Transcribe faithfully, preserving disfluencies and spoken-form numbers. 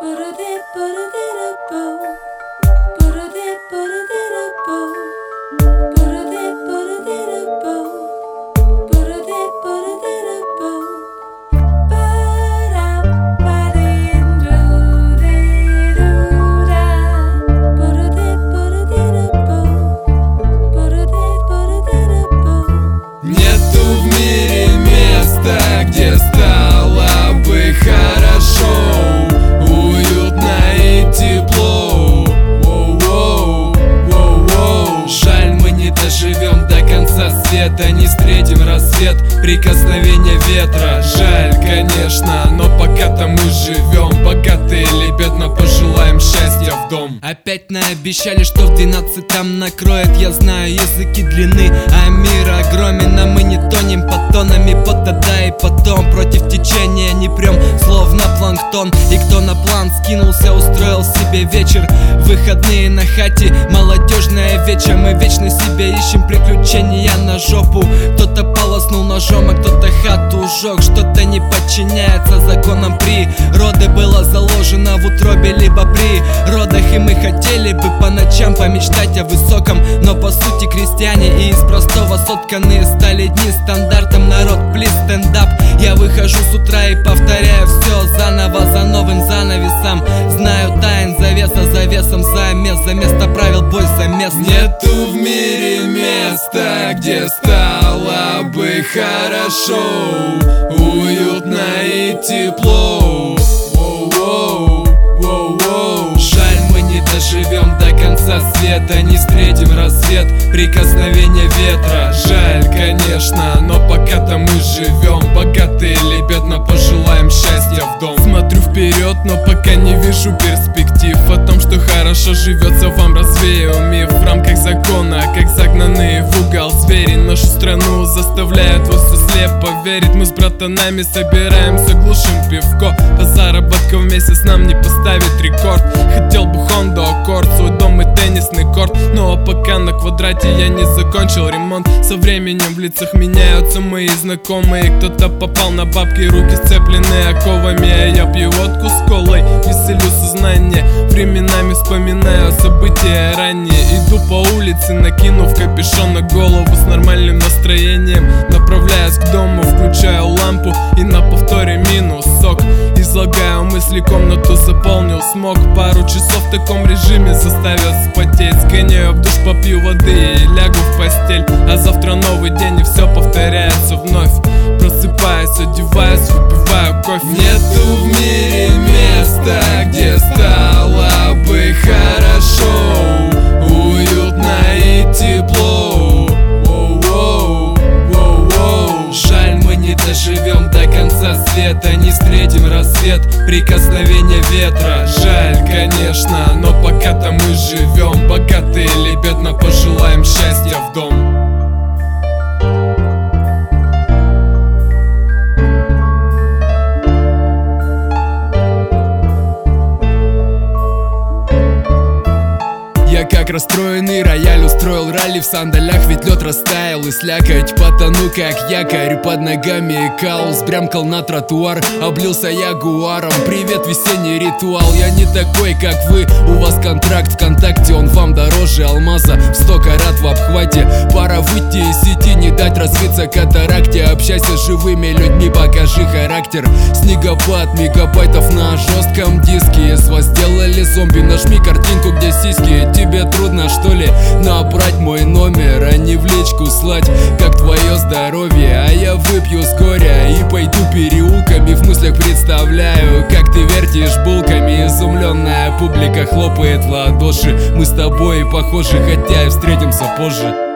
Где стало бы хорошо, уютно и тепло. Воу-воу, воу-воу. Жаль, мы не доживем до конца света, не встретим рассвет, прикосновение ветра. Жаль, конечно, но пока-то мы живем. Богатые или бедно, пожелаем счастья в дом. Опять наобещали, что в двенадцатом накроет. Я знаю языки длины, а мир огромен, а мы не тонем под тонами пота, да и потом против течения не прям, словно планктон. И кто на план скинулся, устроил себе вечер. Выходные на хате, молодежная вечер. Мы вечно себе ищем приключения на жопу. Кто-то полоснул ножом, а кто-то хату сжег. Что-то не подчиняется законам природы. Было заложено в утробе, либо при родах. И мы хотели бы по ночам помечтать о высоком, но по сути крестьяне и из простого сотканы. Стали дни стандартом, народ, плиз, стендап. Я выхожу с утра и повторяю все заново, за новым занавесом. Знаю тайн завеса, завесом замес. За место правил бой, за место. Нету в мире места, где стало бы хорошо, уютно и тепло. Воу-воу, воу-воу. Жаль, мы не доживем до конца света, не встретим рассвет, прикосновение ветра. Жаль, конечно, но пока-то мы живем. Богатые или бедно, пожелаем счастья в дом. Смотрю вперед, но пока не вижу перспектив. О том, что хорошо живется, вам развею миф. В рамках закона, как загнанные в угол звери, нашу страну заставляют вас слепо верить. Мы с братанами собираемся, глушим пивко. По заработку в месяц нам не поставит рекорд. Хотел бы Honda Accord, свой дом и теннисный корт. Но пока на квадрате я не закончил ремонт. Со временем в лицах меняются мои знакомые. Кто-то попал на бабки, руки сцеплены оковами. А я пью водку с колой, веселю сознание. Временами вспоминаю события ранее. Иду по улице, накинув капюшон на голову, с нормальным настроением направляюсь к дому, включаю лампу и на повторе минус сок. Излагаю мысли, комнату заполнил смог. Пару часов в таком режиме заставят вспотеть. Сгоняю в душ, попью воды и лягу в постель. А завтра новый день и все повторяется вновь. Просыпаюсь, одеваюсь, выпиваю кофе. Нету в мире места, где стало бы хорошо, уютно и тепло. Воу-воу, воу-воу. Жаль, мы не доживем до конца света, не встретим рассвет, прикосновение ветра. Жаль, конечно, но пока-то мы живем. Богатые или бедно, пожелаем счастья в дом. Я как расстроенный рояль устроил ралли в сандалях, ведь лед растаял и слякоть потону как якорь. Под ногами каус, брямкал на тротуар, облился ягуаром. Привет, весенний ритуал, я не такой, как вы. У вас контракт ВКонтакте, он вам дороже алмаза в сто карат в обхвате. Пора выйти из сети, не дать развиться катаракте. Общайся с живыми людьми, покажи характер. Снегопад мегабайтов на жестком диске. Из вас сделали зомби, нажми картинку, где сиськи. Тебе трудно, что ли, набрать мой номер, а не в личку слать, как твое здоровье. А я выпью с горя и пойду переулками, в мыслях представляю, как ты вертишь булками. Изумленная публика хлопает в ладоши. Мы с тобой похожи, хотя и встретимся позже.